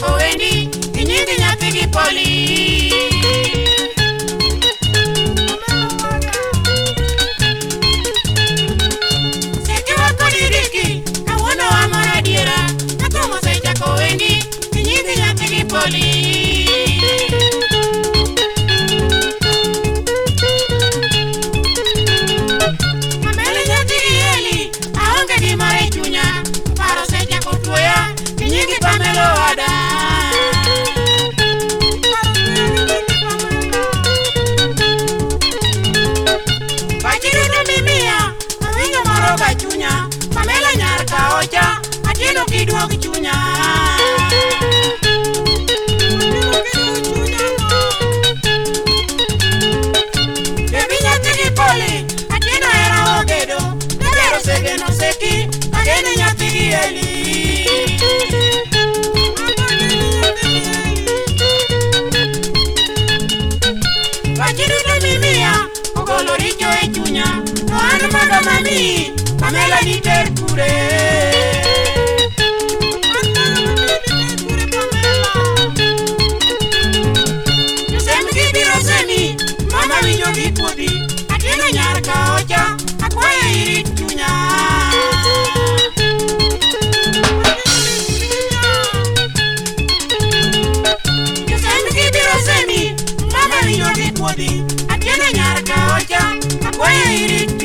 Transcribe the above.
sechako wendi inyingi nyathi gi Poli. Sechewa kodiriki kawuono amor adiera natomo sechako wendi inyingi nyathi gi Poli. Pamela nyar ka ocha atieno kiduok chunya. Debi nyathi gi Poli atieno era ogedo nebero segeno seki agene nyathi gi Eli. Wachiduto mimiya ogolo richo e chunya to an mondo mami Pamela ni ter kure. Josem gi biro seni mama winjo gi puodhi atieno nyar ka ocha akwayo irit chunya. Josem gi biro seni mama winjo gi puodhi atieno nyar ka ocha akwayo irit